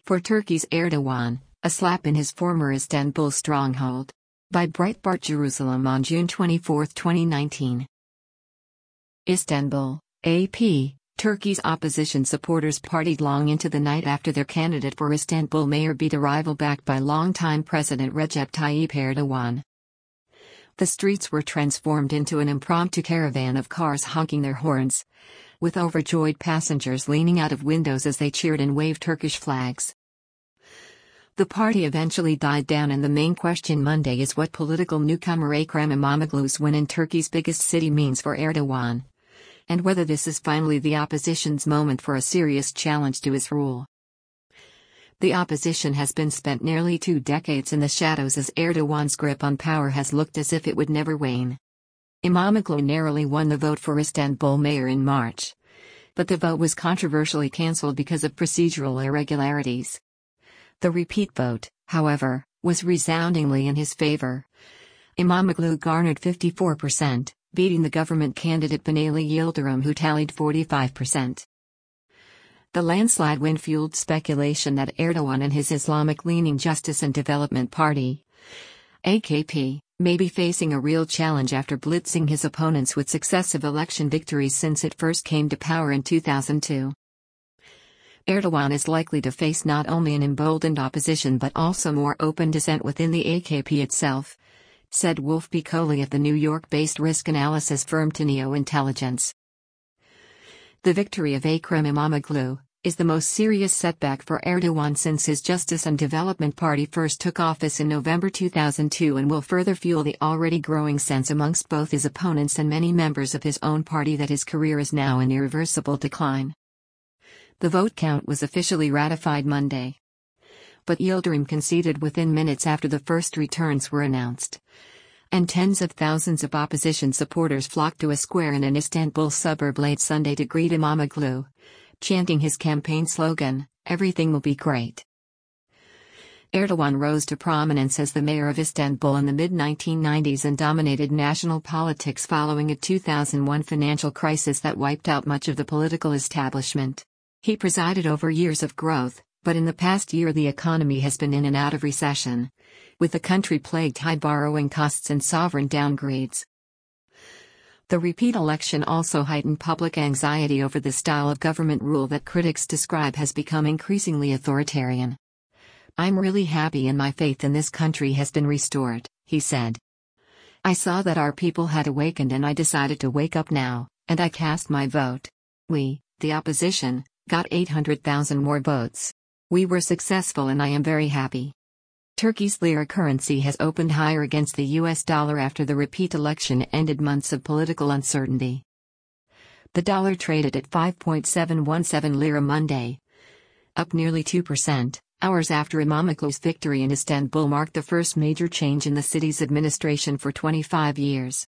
For Turkey's Erdogan, a slap in his former Istanbul stronghold. By Breitbart Jerusalem on June 24, 2019. Istanbul, AP. Turkey's opposition supporters partied long into the night after their candidate for Istanbul mayor beat a rival backed by longtime President Recep Tayyip Erdogan. The streets were transformed into an impromptu caravan of cars honking their horns, with overjoyed passengers leaning out of windows as they cheered and waved Turkish flags. The party eventually died down, and the main question Monday is what political newcomer Ekrem İmamoğlu's win in Turkey's biggest city means for Erdogan, and whether this is finally the opposition's moment for a serious challenge to his rule. The opposition has been spent nearly 2 decades in the shadows as Erdogan's grip on power has looked as if it would never wane. İmamoğlu narrowly won the vote for Istanbul mayor in March, but the vote was controversially cancelled because of procedural irregularities. The repeat vote, however, was resoundingly in his favor. İmamoğlu garnered 54%, beating the government candidate Binali Yildirim, who tallied 45%. The landslide win fueled speculation that Erdogan and his Islamic-leaning Justice and Development Party, AKP, may be facing a real challenge after blitzing his opponents with successive election victories since it first came to power in 2002. Erdogan is likely to face not only an emboldened opposition but also more open dissent within the AKP itself, said Wolf Piccoli of the New York-based risk analysis firm Teneo Intelligence. The victory of Ekrem İmamoğlu is the most serious setback for Erdogan since his Justice and Development Party first took office in November 2002, and will further fuel the already growing sense amongst both his opponents and many members of his own party that his career is now in irreversible decline. The vote count was officially ratified Monday, but Yildirim conceded within minutes after the first returns were announced, and tens of thousands of opposition supporters flocked to a square in an Istanbul suburb late Sunday to greet İmamoğlu, chanting his campaign slogan, "Everything will be great." Erdogan rose to prominence as the mayor of Istanbul in the mid-1990s and dominated national politics following a 2001 financial crisis that wiped out much of the political establishment. He presided over years of growth, but in the past year the economy has been in and out of recession, with the country plagued high borrowing costs and sovereign downgrades. The repeat election also heightened public anxiety over the style of government rule that critics describe has become increasingly authoritarian. "I'm really happy, and my faith in this country has been restored," he said. "I saw that our people had awakened, and I decided to wake up now, and I cast my vote. We, the opposition, got 800,000 more votes. We were successful, and I am very happy." Turkey's lira currency has opened higher against the US dollar after the repeat election ended months of political uncertainty. The dollar traded at 5.717 lira Monday, up nearly 2%, hours after İmamoğlu's victory in Istanbul marked the first major change in the city's administration for 25 years.